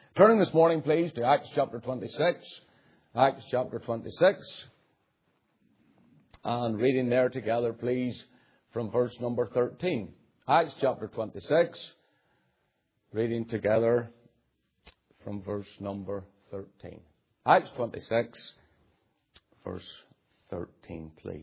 Turning this morning, please, to Acts chapter 26. Acts chapter 26. And reading there together, please, from verse number 13. Acts chapter 26. Reading together from verse number 13. Acts 26, verse 13, please.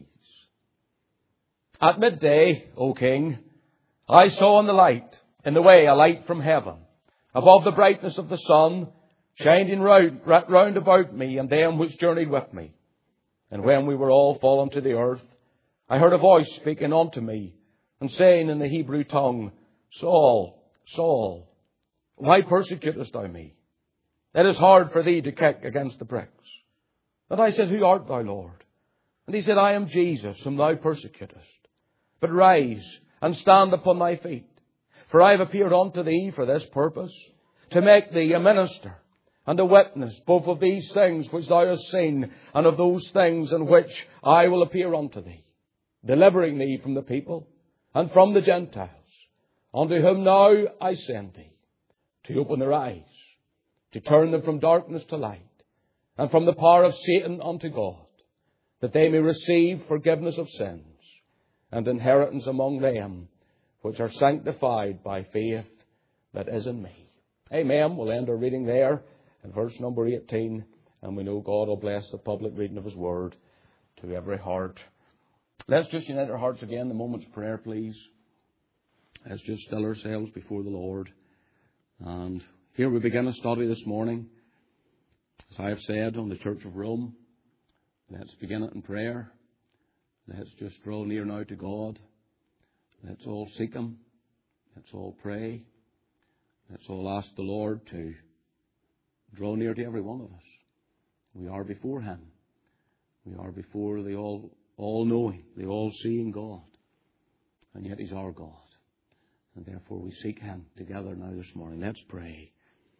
At midday, O king, I saw in the light, in the way, a light from heaven, above the brightness of the sun, shining round about me and them which journeyed with me. And when we were all fallen to the earth, I heard a voice speaking unto me, and saying in the Hebrew tongue, Saul, Saul, why persecutest thou me? It is hard for thee to kick against the pricks. And I said, Who art thou, Lord? And he said, I am Jesus, whom thou persecutest. But rise and stand upon thy feet. For I have appeared unto thee for this purpose, to make thee a minister and a witness both of these things which thou hast seen, and of those things in which I will appear unto thee, delivering thee from the people and from the Gentiles, unto whom now I send thee, to open their eyes, to turn them from darkness to light, and from the power of Satan unto God, that they may receive forgiveness of sins, and inheritance among them which are sanctified by faith that is in me. Amen. We'll end our reading there in verse number 18, and we know God will bless the public reading of His Word to every heart. Let's just unite our hearts again in a moment's prayer, please. Let's just still ourselves before the Lord. And here we begin a study this morning, as I have said, on the Church of Rome. Let's begin it in prayer. Let's just draw near now to God. Let's all seek Him. Let's all pray. Let's all ask the Lord to draw near to every one of us. We are before Him. We are before the all-knowing, the all-seeing God. And yet He's our God. And therefore we seek Him together now this morning. Let's pray.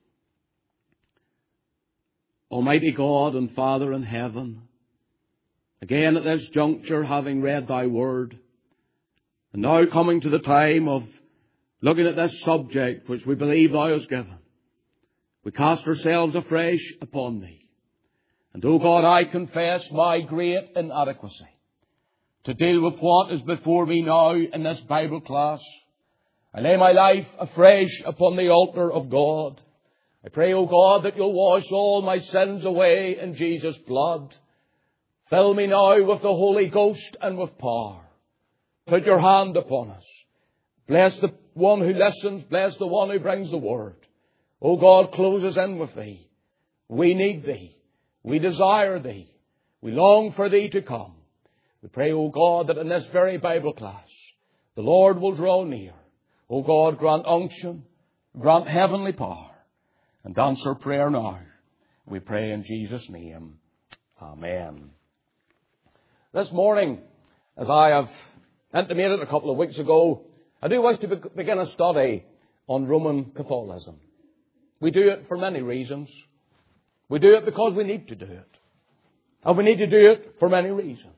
Almighty God and Father in heaven, again at this juncture, having read Thy Word, and now coming to the time of looking at this subject which we believe Thou hast given, we cast ourselves afresh upon Thee. And, O God, I confess my great inadequacy to deal with what is before me now in this Bible class. I lay my life afresh upon the altar of God. I pray, O God, that You'll wash all my sins away in Jesus' blood. Fill me now with the Holy Ghost and with power. Put Your hand upon us. Bless the one who listens. Bless the one who brings the Word. O God, close us in with Thee. We need Thee. We desire Thee. We long for Thee to come. We pray, O God, that in this very Bible class, the Lord will draw near. O God, grant unction, grant heavenly power, and answer prayer now. We pray in Jesus' name. Amen. This morning, as I have intimated a couple of weeks ago, I do wish to begin a study on Roman Catholicism. We do it for many reasons. We do it because we need to do it. And we need to do it for many reasons.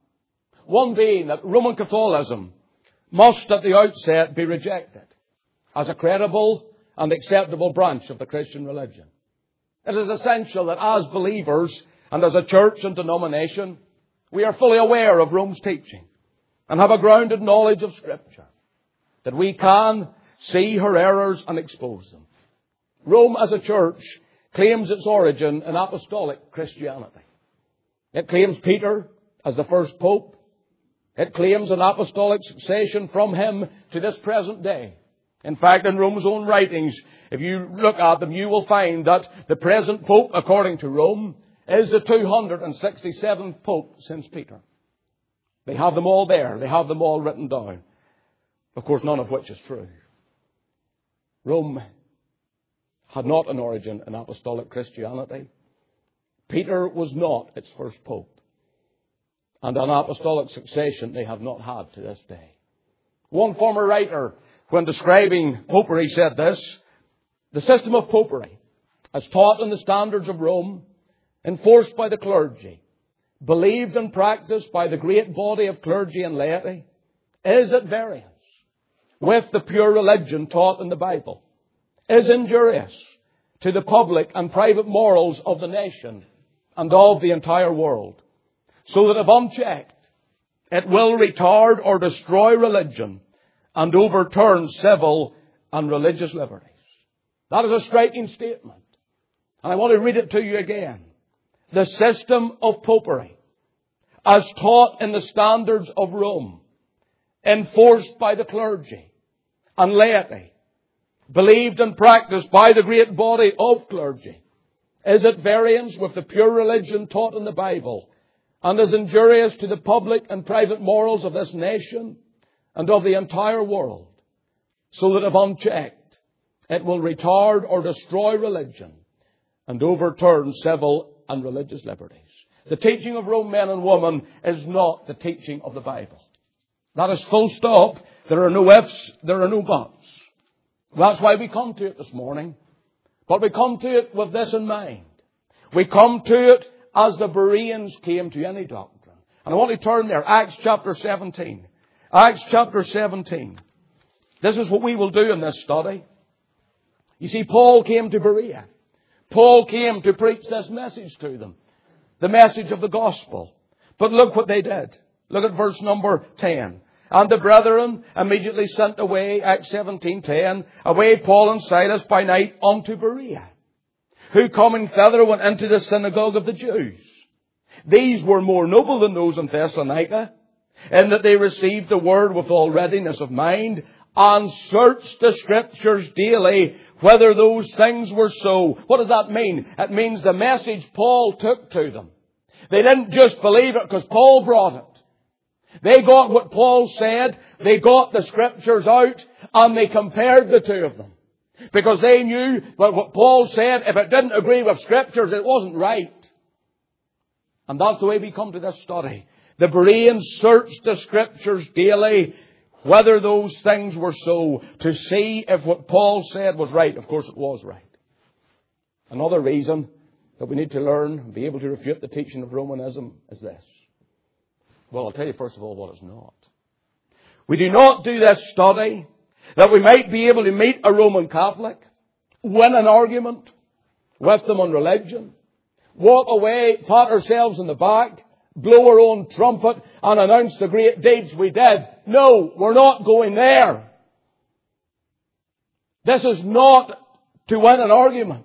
One being that Roman Catholicism must at the outset be rejected as a credible and acceptable branch of the Christian religion. It is essential that as believers and as a church and denomination, we are fully aware of Rome's teaching and have a grounded knowledge of Scripture, that we can see her errors and expose them. Rome as a church claims its origin in apostolic Christianity. It claims Peter as the first pope. It claims an apostolic succession from him to this present day. In fact, in Rome's own writings, if you look at them, you will find that the present pope, according to Rome, is the 267th pope since Peter. They have them all there. They have them all written down. Of course, none of which is true. Rome had not an origin in apostolic Christianity. Peter was not its first pope. And an apostolic succession they have not had to this day. One former writer, when describing popery, said this: the system of popery, as taught in the standards of Rome, enforced by the clergy, believed and practiced by the great body of clergy and laity, is at variance with the pure religion taught in the Bible, is injurious to the public and private morals of the nation and of the entire world, so that if unchecked, it will retard or destroy religion and overturn civil and religious liberties. That is a striking statement. And I want to read it to you again. The system of popery, as taught in the standards of Rome, enforced by the clergy and laity, believed and practiced by the great body of clergy, is at variance with the pure religion taught in the Bible, and is injurious to the public and private morals of this nation and of the entire world, so that if unchecked, it will retard or destroy religion and overturn civil and religious liberties. The teaching of Rome, men and women, is not the teaching of the Bible. That is full stop. There are no ifs, there are no buts. That's why we come to it this morning. But we come to it with this in mind. We come to it as the Bereans came to any doctrine. And I want to turn there. Acts chapter 17. Acts chapter 17. This is what we will do in this study. You see, Paul came to Berea. Paul came to preach this message to them. The message of the gospel. But look what they did. Look at verse number 10. And the brethren immediately sent away, Acts 17:10, away Paul and Silas by night unto Berea, who coming thither went into the synagogue of the Jews. These were more noble than those in Thessalonica, in that they received the word with all readiness of mind, and searched the Scriptures daily, whether those things were so. What does that mean? It means the message Paul took to them. They didn't just believe it because Paul brought it. They got what Paul said, they got the Scriptures out, and they compared the two of them. Because they knew that what Paul said, if it didn't agree with Scriptures, it wasn't right. And that's the way we come to this study. The Bereans searched the Scriptures daily, whether those things were so, to see if what Paul said was right. Of course it was right. Another reason that we need to learn and be able to refute the teaching of Romanism is this. Well, I'll tell you first of all what it's not. We do not do this study that we might be able to meet a Roman Catholic, win an argument with them on religion, walk away, pat ourselves on the back, blow our own trumpet and announce the great deeds we did. No, we're not going there. This is not to win an argument.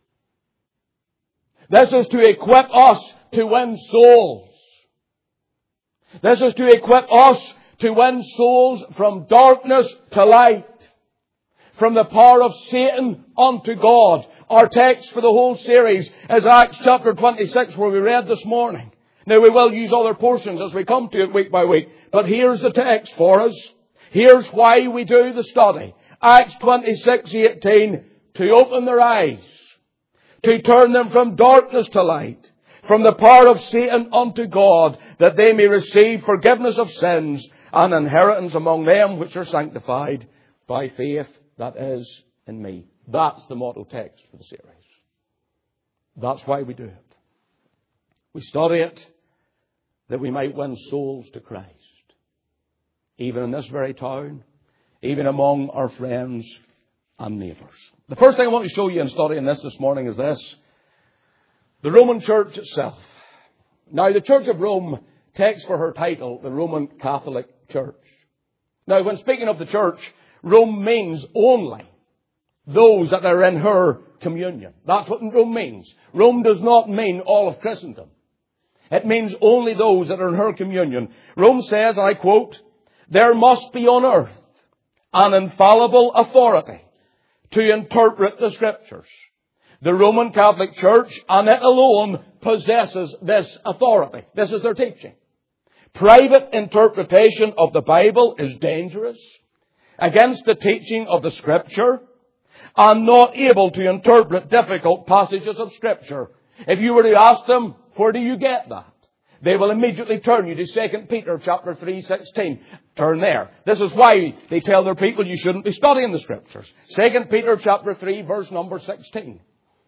This is to equip us to win souls. This is to equip us to win souls from darkness to light, from the power of Satan unto God. Our text for the whole series is Acts chapter 26, where we read this morning. Now, we will use other portions as we come to it week by week, but here's the text for us. Here's why we do the study. Acts 26:18, to open their eyes, to turn them from darkness to light, from the power of Satan unto God, that they may receive forgiveness of sins and inheritance among them which are sanctified by faith that is in me. That's the motto text for the series. That's why we do it. We study it that we might win souls to Christ, even in this very town, even among our friends and neighbours. The first thing I want to show you in studying this morning is this. The Roman Church itself. Now, the Church of Rome takes for her title the Roman Catholic Church. Now, when speaking of the Church, Rome means only those that are in her communion. That's what Rome means. Rome does not mean all of Christendom. It means only those that are in her communion. Rome says, and I quote, there must be on earth an infallible authority to interpret the Scriptures. The Roman Catholic Church, and it alone, possesses this authority. This is their teaching. Private interpretation of the Bible is dangerous, against the teaching of the Scripture, and not able to interpret difficult passages of Scripture. If you were to ask them, where do you get that? They will immediately turn you to 2 Peter chapter 3:16. Turn there. This is why they tell their people you shouldn't be studying the Scriptures. 2 Peter chapter 3 verse number 16.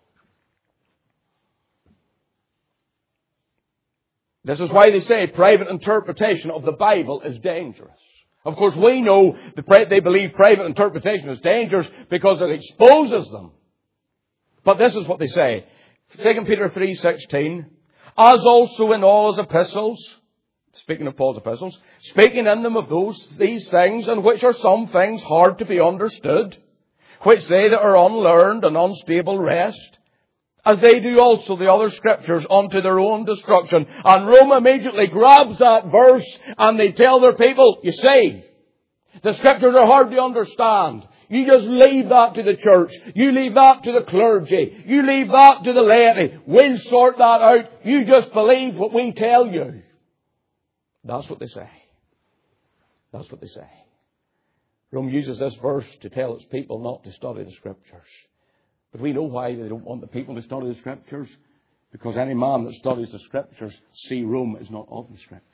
This is why they say private interpretation of the Bible is dangerous. Of course, we know that they believe private interpretation is dangerous because it exposes them But this is what they say. 2 Peter 3:16, as also in all his epistles, speaking of Paul's epistles, speaking in them of these things, in which are some things hard to be understood, which they that are unlearned and unstable wrest, as they do also the other scriptures unto their own destruction. And Rome immediately grabs that verse and they tell their people, you see, the scriptures are hard to understand. You just leave that to the church. You leave that to the clergy. You leave that to the laity. We'll sort that out. You just believe what we tell you. That's what they say. That's what they say. Rome uses this verse to tell its people not to study the scriptures. But we know why they don't want the people to study the scriptures. Because any man that studies the scriptures, see Rome is not of the scriptures.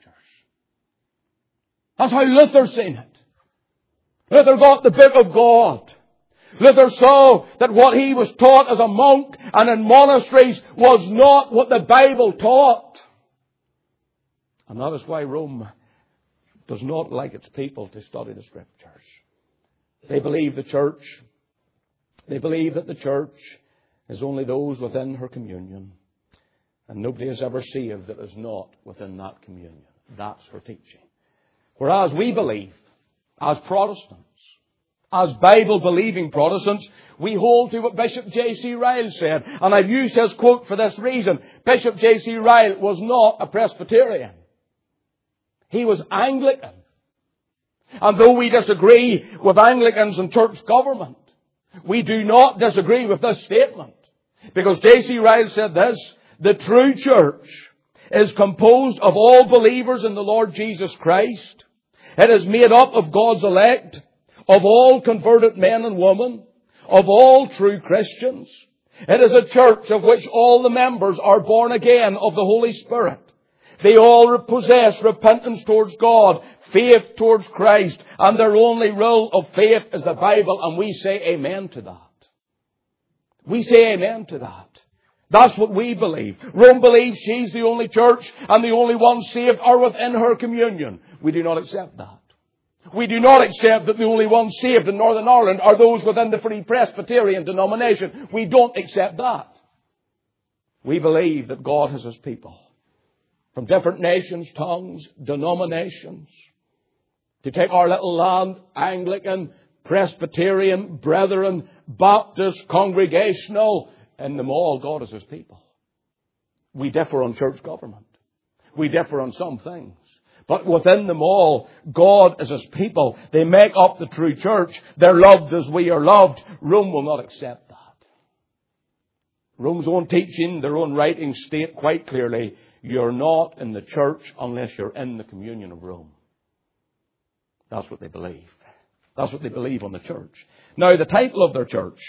That's how Luther's seen it. Luther got the book of God. Luther saw that what he was taught as a monk and in monasteries was not what the Bible taught. And that is why Rome does not like its people to study the scriptures. They believe the church. They believe that the church is only those within her communion. And nobody is ever saved that is not within that communion. That's her teaching. Whereas we believe, as Protestants, as Bible-believing Protestants, we hold to what Bishop J.C. Ryle said. And I've used his quote for this reason. Bishop J.C. Ryle was not a Presbyterian. He was Anglican. And though we disagree with Anglicans and church government, we do not disagree with this statement. Because J.C. Ryle said this, the true church is composed of all believers in the Lord Jesus Christ. It is made up of God's elect, of all converted men and women, of all true Christians. It is a church of which all the members are born again of the Holy Spirit. They all possess repentance towards God, faith towards Christ, and their only rule of faith is the Bible, and we say amen to that. We say amen to that. That's what we believe. Rome believes she's the only church and the only ones saved are within her communion. We do not accept that. We do not accept that the only ones saved in Northern Ireland are those within the Free Presbyterian denomination. We don't accept that. We believe that God has His people from different nations, tongues, denominations, to take our little land, Anglican, Presbyterian, Brethren, Baptist, Congregational, in them all, God is His people. We differ on church government. We differ on some things. But within them all, God is His people. They make up the true church. They're loved as we are loved. Rome will not accept that. Rome's own teaching, their own writings state quite clearly, you're not in the church unless you're in the communion of Rome. That's what they believe. That's what they believe on the church. Now, the title of their church.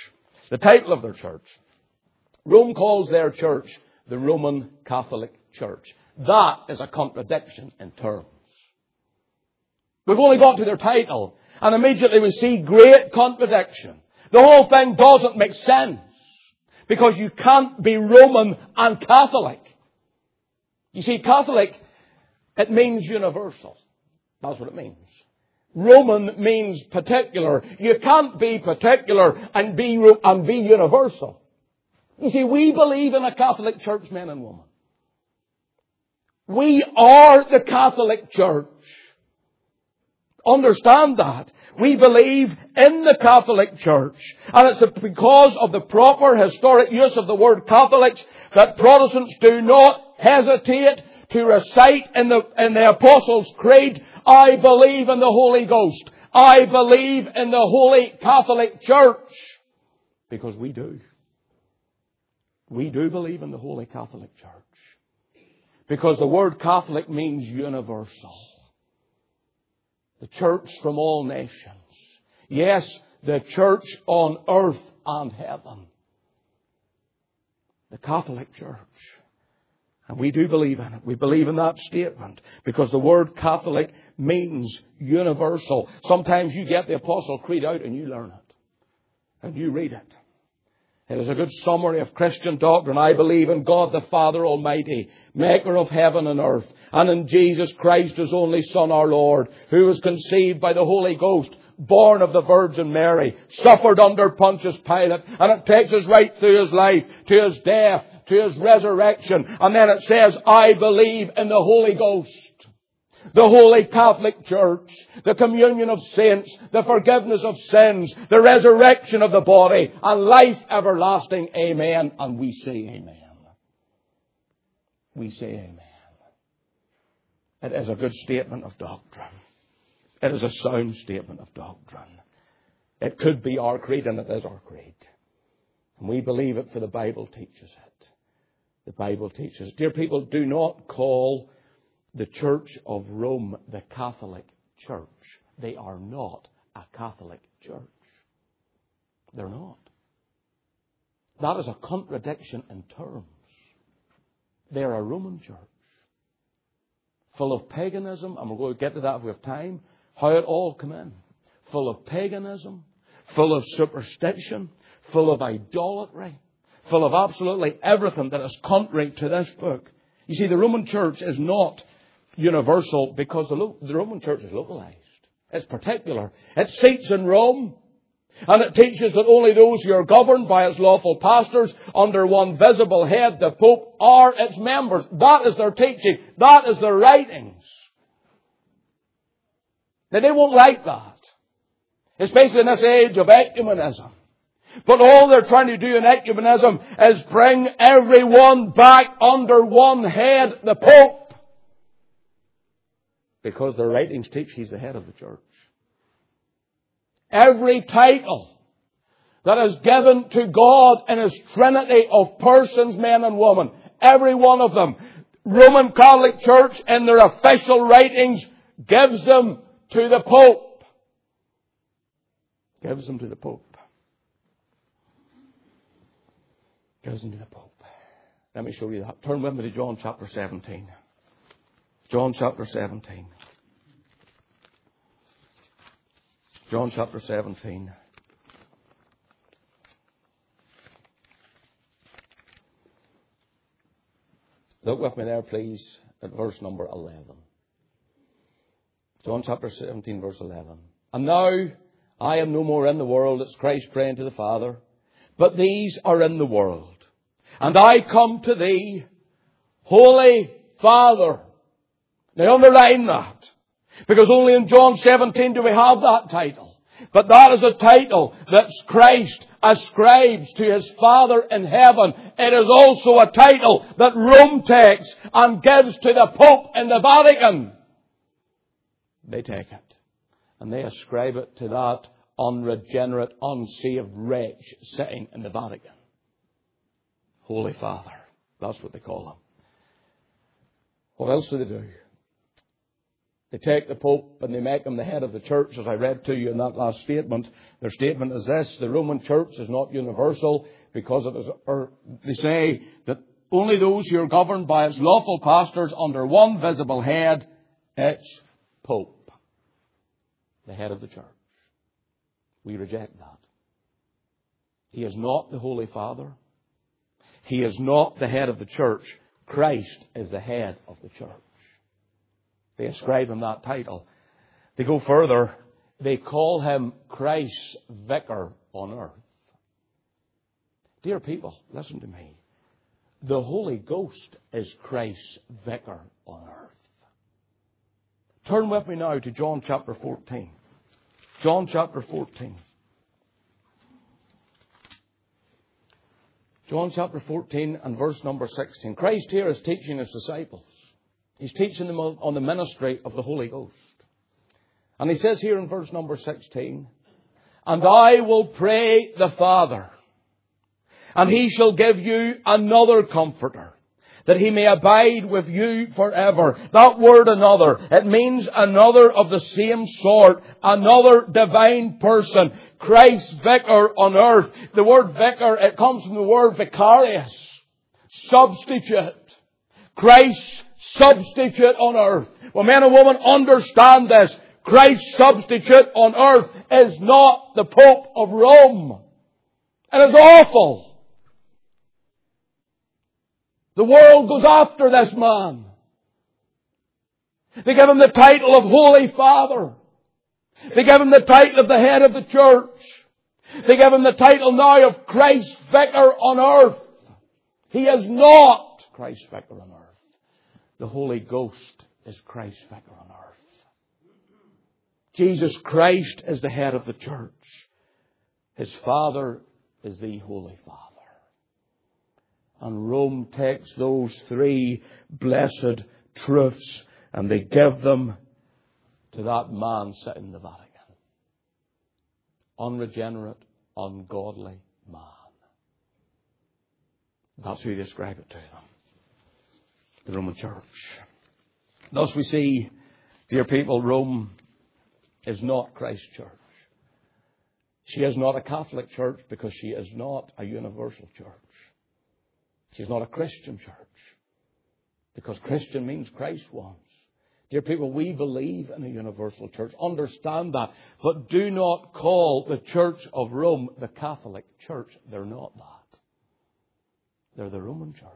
Rome calls their church the Roman Catholic Church. That is a contradiction in terms. We've only got to their title, and immediately we see great contradiction. The whole thing doesn't make sense, because you can't be Roman and Catholic. You see, Catholic, it means universal. That's what it means. Roman means particular. You can't be particular and be universal. You see, we believe in a Catholic church, men and women. We are the Catholic Church. Understand that. We believe in the Catholic Church. And it's because of the proper historic use of the word Catholics that Protestants do not hesitate to recite in the Apostles' Creed, I believe in the Holy Ghost. I believe in the Holy Catholic Church. Because we do. We do believe in the Holy Catholic Church. Because the word Catholic means universal. The church from all nations. Yes, the church on earth and heaven. The Catholic Church. And we do believe in it. We believe in that statement. Because the word Catholic means universal. Sometimes you get the Apostle Creed out and you learn it. And you read it. It is a good summary of Christian doctrine. I believe in God the Father Almighty, maker of heaven and earth, and in Jesus Christ, His only Son, our Lord, who was conceived by the Holy Ghost, born of the Virgin Mary, suffered under Pontius Pilate, and it takes us right through His life, to His death, to His resurrection, and then it says, I believe in the Holy Ghost, the Holy Catholic Church, the communion of saints, the forgiveness of sins, the resurrection of the body, and life everlasting. Amen. And we say amen. We say amen. It is a good statement of doctrine. It is a sound statement of doctrine. It could be our creed, and it is our creed. And we believe it, for the Bible teaches it. The Bible teaches it. Dear people, do not call the Church of Rome the Catholic Church. They are not a Catholic church. They're not. That is a contradiction in terms. They're a Roman church, full of paganism, and we're going to get to that if we have time, how it all came in. Full of paganism, full of superstition, full of idolatry, full of absolutely everything that is contrary to this book. You see, the Roman church is not universal because the Roman church is localized. It's particular. It seats in Rome, and it teaches that only those who are governed by its lawful pastors under one visible head, the Pope, are its members. That is their teaching. That is their writings. Now, they won't like that, especially in this age of ecumenism. But all they're trying to do in ecumenism is bring everyone back under one head, the Pope. Because their writings teach He's the head of the church. Every title that is given to God in His Trinity of persons, men and women, every one of them, Roman Catholic Church in their official writings gives them to the Pope. Gives them to the Pope. Gives them to the Pope. Let me show you that. Turn with me to John chapter 17. John chapter 17. John chapter 17. Look with me there, please, at verse number 11. John chapter 17, verse 11. And now I am no more in the world. It's Christ praying to the Father. But these are in the world. And I come to thee, Holy Father. Now underline that. Because only in John 17 do we have that title. But that is a title that Christ ascribes to His Father in heaven. It is also a title that Rome takes and gives to the Pope in the Vatican. They take it. And they ascribe it to that unregenerate, unsaved wretch sitting in the Vatican. Holy Father. That's what they call Him. What else do they do? They take the Pope and they make Him the head of the church, as I read to you in that last statement. Their statement is this: the Roman church is not universal because it is, or they say that only those who are governed by its lawful pastors under one visible head, its Pope, the head of the church. We reject that. He is not the Holy Father. He is not the head of the church. Christ is the head of the church. They ascribe Him that title. They go further. They call Him Christ's vicar on earth. Dear people, listen to me. The Holy Ghost is Christ's vicar on earth. Turn with me now to John chapter 14. John chapter 14. John chapter 14 and verse number 16. Christ here is teaching His disciples. He's teaching them on the ministry of the Holy Ghost. And He says here in verse number 16, and I will pray the Father, and He shall give you another Comforter, that He may abide with you forever. That word another, it means another of the same sort, another divine person, Christ's vicar on earth. The word vicar, it comes from the word vicarious, substitute. Christ's substitute on earth. Well, men and women, understand this. Christ's substitute on earth is not the Pope of Rome. It is awful. The world goes after this man. They give Him the title of Holy Father. They give him the title of the head of the church. They give him the title now of Christ's Vicar on earth. He is not Christ's Vicar on earth. The Holy Ghost is Christ's Vicar on earth. Jesus Christ is the head of the church. His Father is the Holy Father. And Rome takes those three blessed truths and they give them to that man sitting in the Vatican. Unregenerate, ungodly man. That's who you describe it to them. The Roman Church. Thus we see, dear people, Rome is not Christ's church. She is not a Catholic church because she is not a universal church. She is not a Christian church because Christian means Christ once. Dear people, we believe in a universal church. Understand that. But do not call the Church of Rome the Catholic Church. They're not that. They're the Roman Church.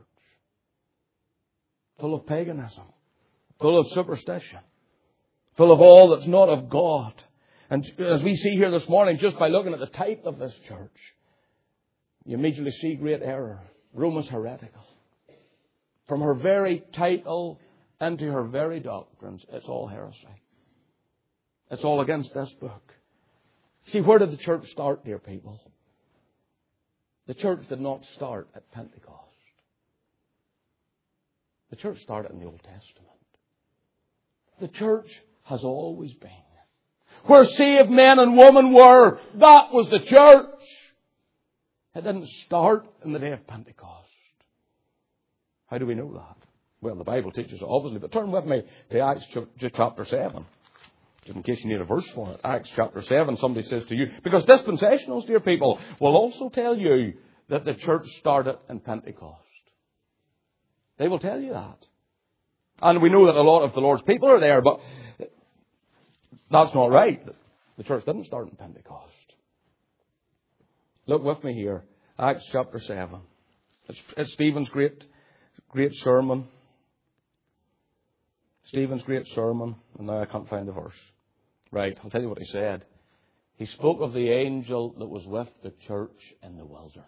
Full of paganism. Full of superstition. Full of all that's not of God. And as we see here this morning, just by looking at the type of this church, you immediately see great error. Rome is heretical. From her very title into her very doctrines, it's all heresy. It's all against this book. See, where did the church start, dear people? The church did not start at Pentecost. The church started in the Old Testament. The church has always been. Where saved men and women were, that was the church. It didn't start in the day of Pentecost. How do we know that? Well, the Bible teaches it, obviously, but turn with me to Acts chapter 7. Just in case you need a verse for it. Acts chapter 7, somebody says to you, because dispensationals, dear people, will also tell you that the church started in Pentecost. They will tell you that. And we know that a lot of the Lord's people are there, but that's not right. The church didn't start in Pentecost. Look with me here. Acts chapter 7. It's Stephen's great sermon. Stephen's great sermon. And now I can't find the verse. Right, I'll tell you what he said. He spoke of the angel that was with the church in the wilderness.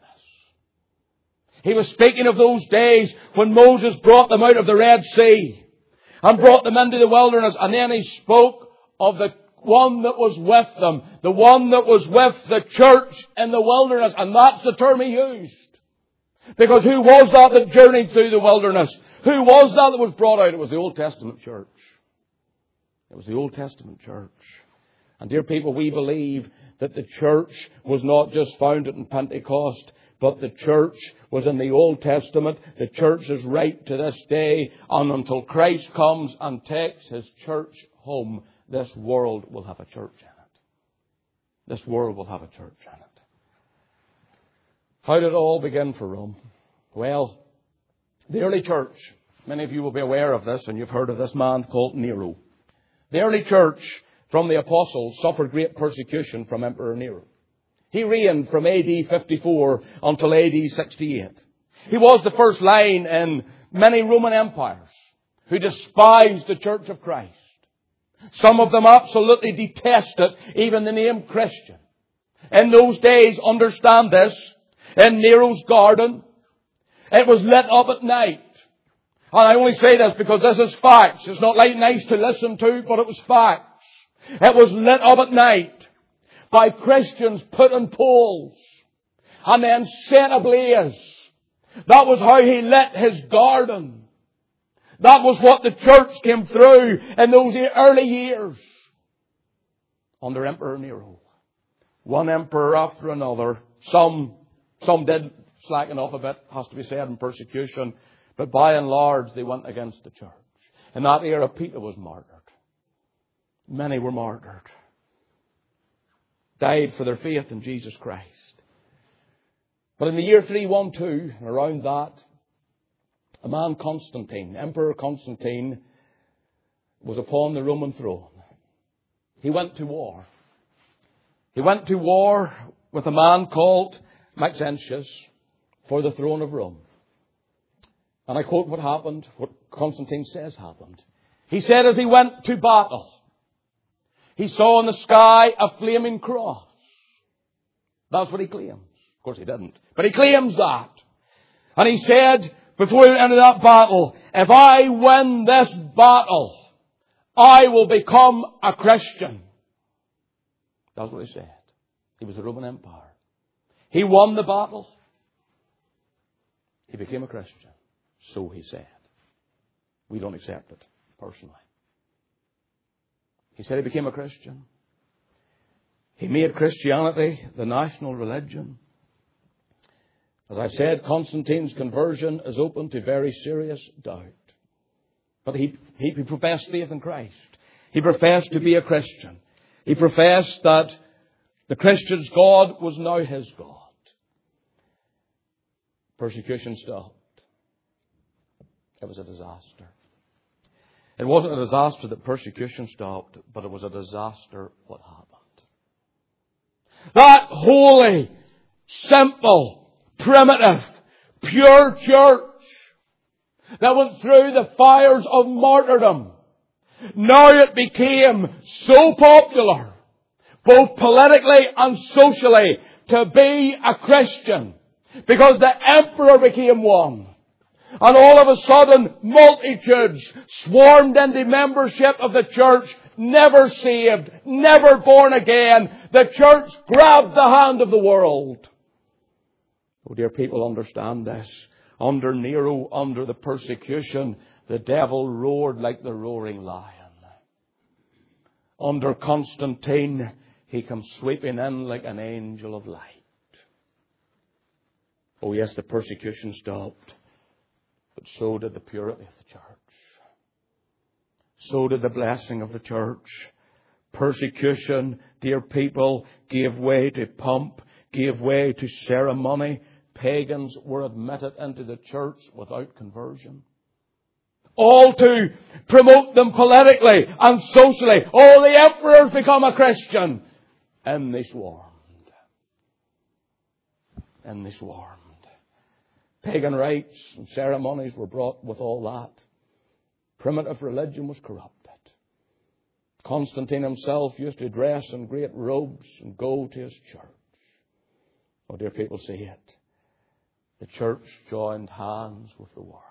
He was speaking of those days when Moses brought them out of the Red Sea and brought them into the wilderness. And then he spoke of the one that was with them, the one that was with the church in the wilderness. And that's the term he used. Because who was that journeyed through the wilderness? Who was that was brought out? It was the Old Testament church. It was the Old Testament church. And dear people, we believe that the church was not just founded in Pentecost, but the church was in the Old Testament. The church is right to this day. And until Christ comes and takes His church home, this world will have a church in it. This world will have a church in it. How did it all begin for Rome? Well, the early church, many of you will be aware of this, and you've heard of this man called Nero. The early church from the apostles suffered great persecution from Emperor Nero. He reigned from AD 54 until AD 68. He was the first line in many Roman empires who despised the Church of Christ. Some of them absolutely detested even the name Christian. In those days, understand this, in Nero's garden, it was lit up at night. And I only say this because this is facts. It's not like nice to listen to, but it was facts. It was lit up at night by Christians put in poles and then set ablaze. That was how he lit his garden. That was what the church came through in those early years under Emperor Nero. One emperor after another. Some did slacken off a bit, has to be said, in persecution. But by and large, they went against the church. In that era, Peter was martyred. Many were martyred. Died for their faith in Jesus Christ. But in the year 312, and around that, a man Constantine, Emperor Constantine, was upon the Roman throne. He went to war. He went to war with a man called Maxentius for the throne of Rome. And I quote what happened, what Constantine says happened. He said as he went to battle, He saw in the sky a flaming cross. That's what he claims. Of course he didn't. But he claims that. And he said, before he went into that battle, if I win this battle, I will become a Christian. That's what he said. He was the Roman Empire. He won the battle. He became a Christian. So he said. We don't accept it personally. He said he became a Christian. He made Christianity the national religion. As I said, Constantine's conversion is open to very serious doubt. But he professed faith in Christ. He professed to be a Christian. He professed that the Christian's God was now his God. Persecution stopped. It was a disaster. It wasn't a disaster that persecution stopped, but it was a disaster what happened. That holy, simple, primitive, pure church that went through the fires of martyrdom, now it became so popular, both politically and socially, to be a Christian, because the emperor became one. And all of a sudden, multitudes swarmed into membership of the church, never saved, never born again. The church grabbed the hand of the world. Oh, dear people, understand this. Under Nero, under the persecution, the devil roared like the roaring lion. Under Constantine, he came sweeping in like an angel of light. Oh yes, the persecution stopped. But so did the purity of the church. So did the blessing of the church. Persecution, dear people, gave way to pomp, gave way to ceremony. Pagans were admitted into the church without conversion. All to promote them politically and socially. All the emperors become a Christian. And they swarmed. And they swarmed. Pagan rites and ceremonies were brought with all that. Primitive religion was corrupted. Constantine himself used to dress in great robes and go to his church. Oh, dear people, see it. The church joined hands with the world.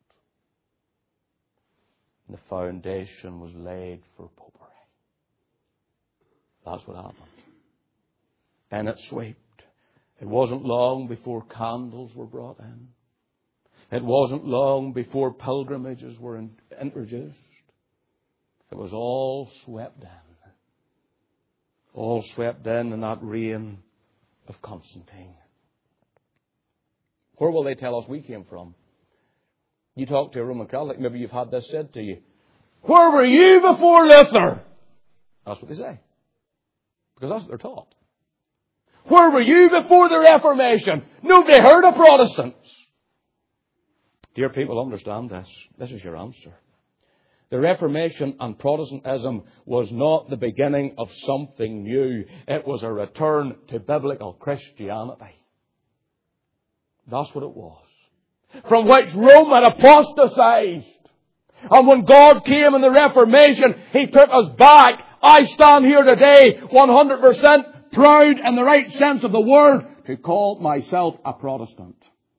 And the foundation was laid for popery. That's what happened. And it swept. It wasn't long before candles were brought in. It wasn't long before pilgrimages were introduced. It was all swept in. All swept in that reign of Constantine. Where will they tell us we came from? You talk to a Roman Catholic, maybe you've had this said to you. Where were you before Luther? That's what they say. Because that's what they're taught. Where were you before the Reformation? Nobody heard of Protestants. Dear people, understand this. This is your answer. The Reformation and Protestantism was not the beginning of something new. It was a return to biblical Christianity. That's what it was. From which Rome had apostatized. And when God came in the Reformation, He took us back. I stand here today 100% proud in the right sense of the word to call myself a Protestant.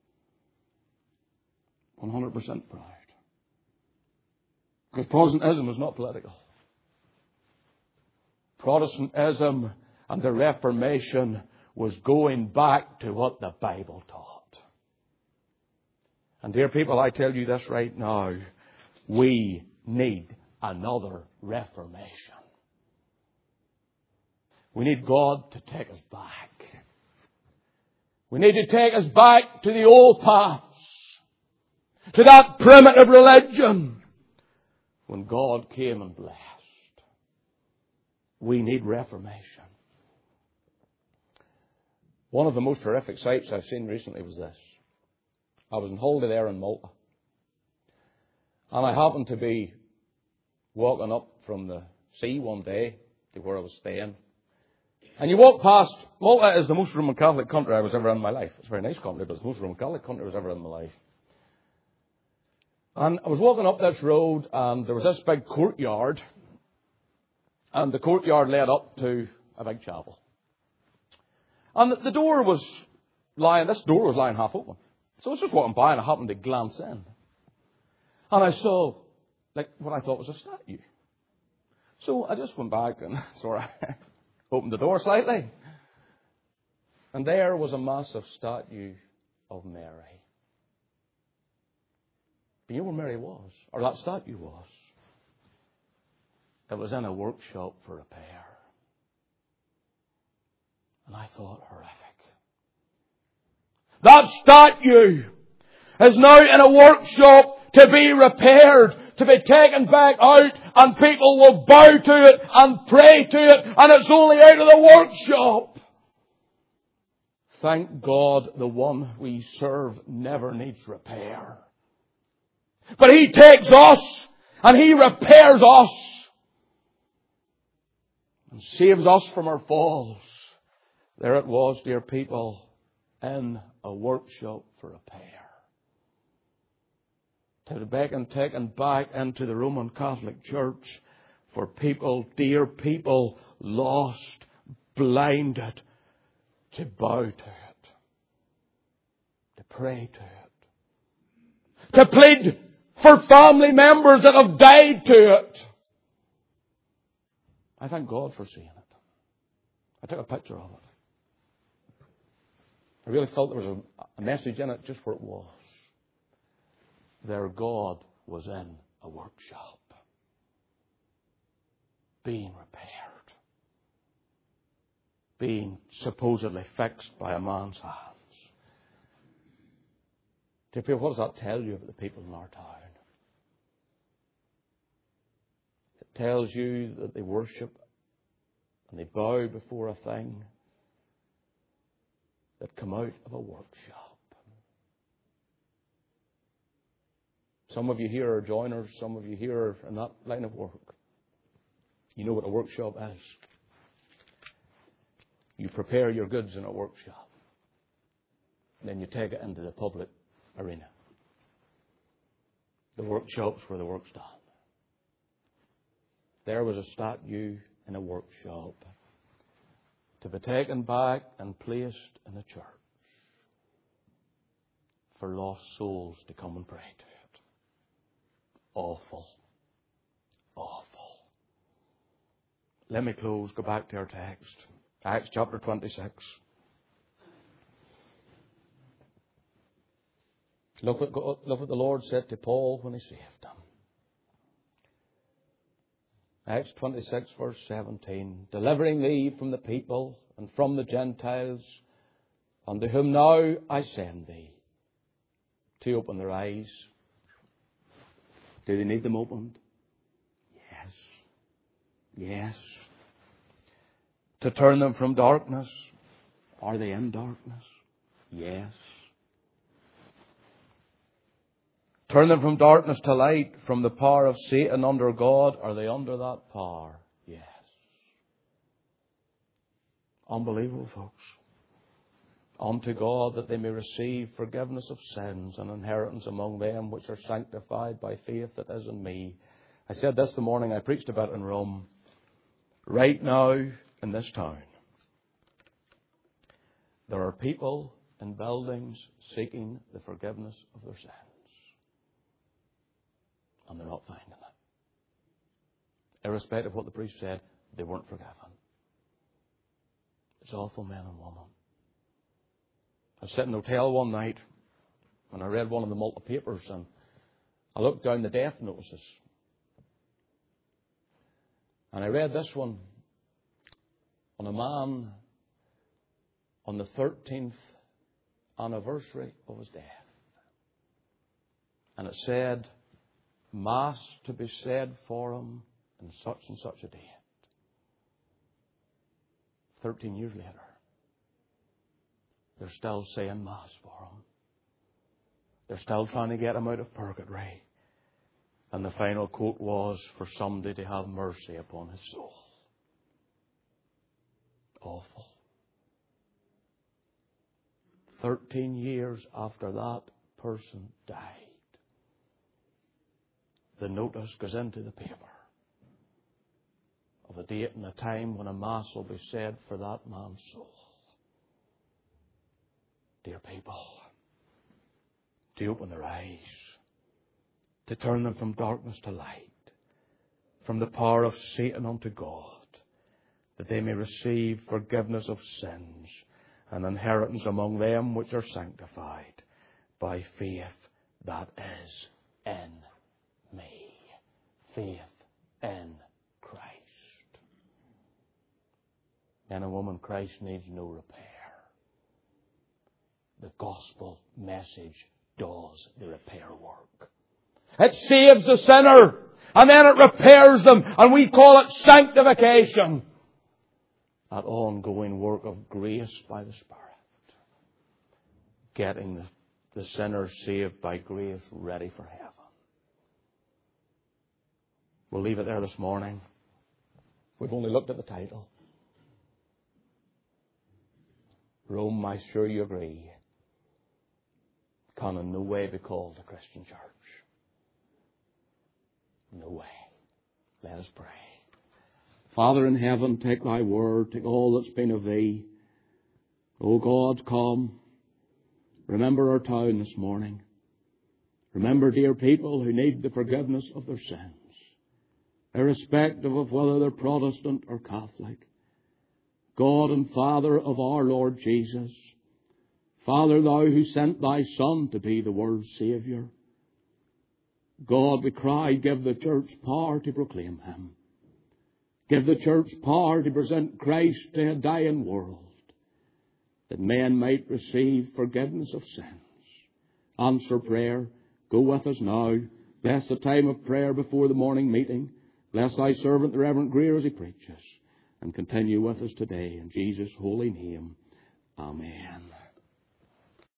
100% proud. Because Protestantism was not political. Protestantism and the Reformation was going back to what the Bible taught. And dear people, I tell you this right now. We need another Reformation. We need God to take us back. We need to take us back to the old paths. To that primitive religion. When God came and blessed. We need Reformation. One of the most horrific sights I've seen recently was this. I was on holiday there in Malta. And I happened to be walking up from the sea one day to where I was staying. And you walk past, Malta is the most Roman Catholic country I was ever in my life. It's a very nice country, but it's the most Roman Catholic country I was ever in my life. And I was walking up this road and there was this big courtyard. And the courtyard led up to a big chapel. And the door was this door was lying half open. So I was just walking by and I happened to glance in. And I saw, what I thought was a statue. So I just went back and sort of opened the door slightly. And there was a massive statue of Mary. But you know where Mary was? Or that statue was? It was in a workshop for repair. And I thought, horrific. That statue is now in a workshop to be repaired, to be taken back out, and people will bow to it and pray to it, and it's only out of the workshop. Thank God the one we serve never needs repair. But He takes us and He repairs us and saves us from our falls. There it was, dear people, in a workshop for repair. To be taken back into the Roman Catholic Church for people, dear people, lost, blinded, to bow to it, to pray to it, to plead for family members that have died to it. I thank God for seeing it. I took a picture of it. I really felt there was a message in it just where it was. Their God was in a workshop, being repaired, being supposedly fixed by a man's hands. Dear people, what does that tell you about the people in our town? It tells you that they worship and they bow before a thing that come out of a workshop. Some of you here are joiners, some of you here are in that line of work. You know what a workshop is. You prepare your goods in a workshop. And then you take it into the public arena. The workshop's where the work's done. There was a statue in a workshop to be taken back and placed in a church for lost souls to come and pray to it. Awful. Awful. Let me close, go back to our text. Acts chapter 26. Look what the Lord said to Paul when He saved him. Acts 26 verse 17. Delivering thee from the people and from the Gentiles, unto whom now I send thee, to open their eyes. Do they need them opened? Yes. Yes. To turn them from darkness. Are they in darkness? Yes. Turn them from darkness to light, from the power of Satan under God. Are they under that power? Yes. Unbelievable, folks. Unto God, that they may receive forgiveness of sins and inheritance among them which are sanctified by faith that is in me. I said this the morning, I preached about it in Rome. Right now, in this town, there are people in buildings seeking the forgiveness of their sins. And they're not finding it. Irrespective of what the priest said, they weren't forgiven. It's awful, men and women. I was sitting in a hotel one night and I read one of the Malta papers and I looked down the death notices. And I read this one on a man on the 13th anniversary of his death. And it said, Mass to be said for him in such and such a date. 13 years later, they're still saying Mass for him. They're still trying to get him out of purgatory. And the final quote was, for somebody to have mercy upon his soul. Awful. 13 years after that person died, the notice goes into the paper. of a date and a time when a Mass will be said for that man's soul. Dear people, to open their eyes, to turn them from darkness to light, from the power of Satan unto God, that they may receive forgiveness of sins and inheritance among them which are sanctified by faith that is in me. Faith in Christ. Men and women, Christ needs no repair. The gospel message does the repair work. It saves the sinner, and then it repairs them, and we call it sanctification. That ongoing work of grace by the Spirit. Getting the sinner saved by grace ready for heaven. We'll leave it there this morning. We've only looked at the title. Rome, I'm sure you agree, can in no way be called a Christian church. No way. Let us pray. Father in heaven, take thy word, take all that's been of thee. O God, come. Remember our town this morning. Remember dear people who need the forgiveness of their sins, irrespective of whether they're Protestant or Catholic. God and Father of our Lord Jesus, Father, thou who sent thy Son to be the world's Saviour, God, we cry, give the church power to proclaim him. Give the church power to present Christ to a dying world, that men might receive forgiveness of sins. Answer prayer. Go with us now. Bless the time of prayer before the morning meeting. Bless thy servant, the Reverend Greer, as he preaches. And continue with us today in Jesus' holy name. Amen.